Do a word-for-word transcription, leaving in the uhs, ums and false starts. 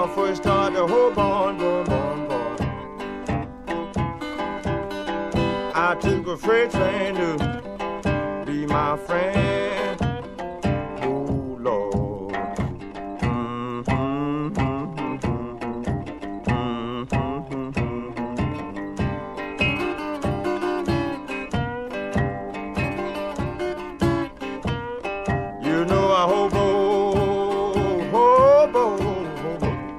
I first started to hope on, boy, boy, boy. I took a freight train to be my friend.